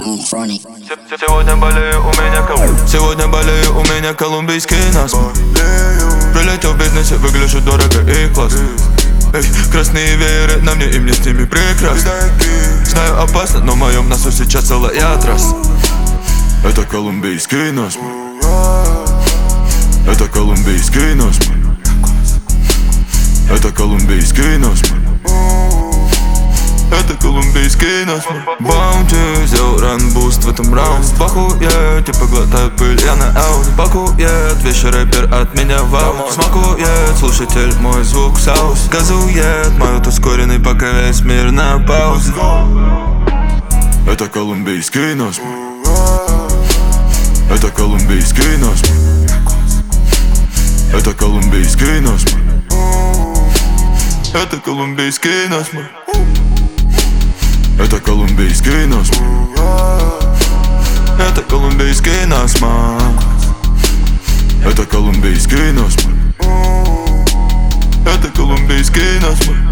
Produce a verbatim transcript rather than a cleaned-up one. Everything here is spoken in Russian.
Сегодня болею, у меня кол... Сегодня болею, у меня колумбийский насморк. Прилетел в бизнесе, выгляжу дорого и классно. Эй, красные вееры на мне, и мне с ними прекрасно. Знаю, опасно, но в моем носу сейчас целая трасса. Это колумбийский насморк. Это колумбийский насморк. Это колумбийский насморк. Это колумбийский насморк. Баунти, сделал ранбуст в этом раунде. Пахует, типа глотаю пыль, я на ауди. Пакует, вещи рэпер от меня вау. Смакует, слушатель, мой звук саус. Газует, моют ускоренный, пока весь мир на паузе. Это колумбийский насморк. Это колумбийский насморк. Это колумбийский насморк. Это колумбийский насморк. Это колумбийский насморк. Это колумбийский насморк. Это колумбийский насморк. Это колумбийский насморк.